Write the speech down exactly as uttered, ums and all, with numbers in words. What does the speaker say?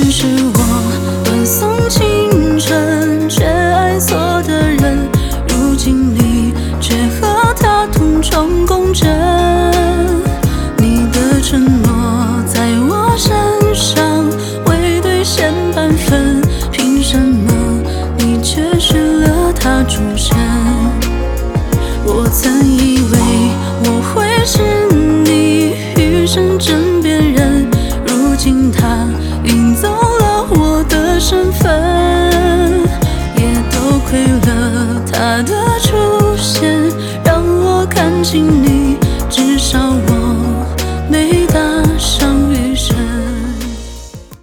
是我断送青春，却爱错的人。如今你却和他同床共枕，你的承诺在我身上未兑现半分，凭什么你却失了他终身？我曾以为我会是你余生枕边人，如今他领走了我的身份，也多亏了他的出现，让我看清你